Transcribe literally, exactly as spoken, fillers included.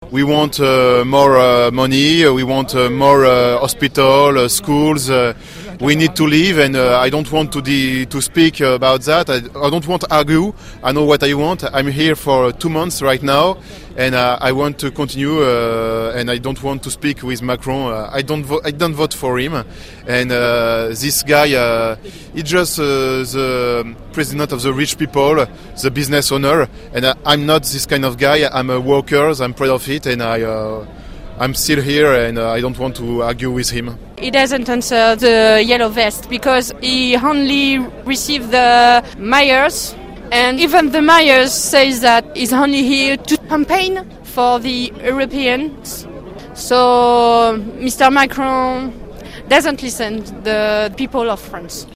we want uh, more uh, money, we want uh, more uh, hospital, uh, schools. Uh, we need to live, and uh, I don't want to de- to speak about that. I, I don't want to argue. I know what I want. I'm here for two months right now, and uh, I want to continue. Uh, and I don't want to speak with Macron. Uh, I don't. Vo- I don't vote for him. And uh, this guy, uh, he's just uh, the president of the rich people, the business owner. And uh, I'm not this kind of guy. I'm a worker. I'm proud of it, and I. Uh, I'm still here, and uh, I don't want to argue with him. He doesn't answer the yellow vest because he only received the mayors, and even the mayors says that he's only here to campaign for the Europeans. So Mister Macron doesn't listen to the people of France.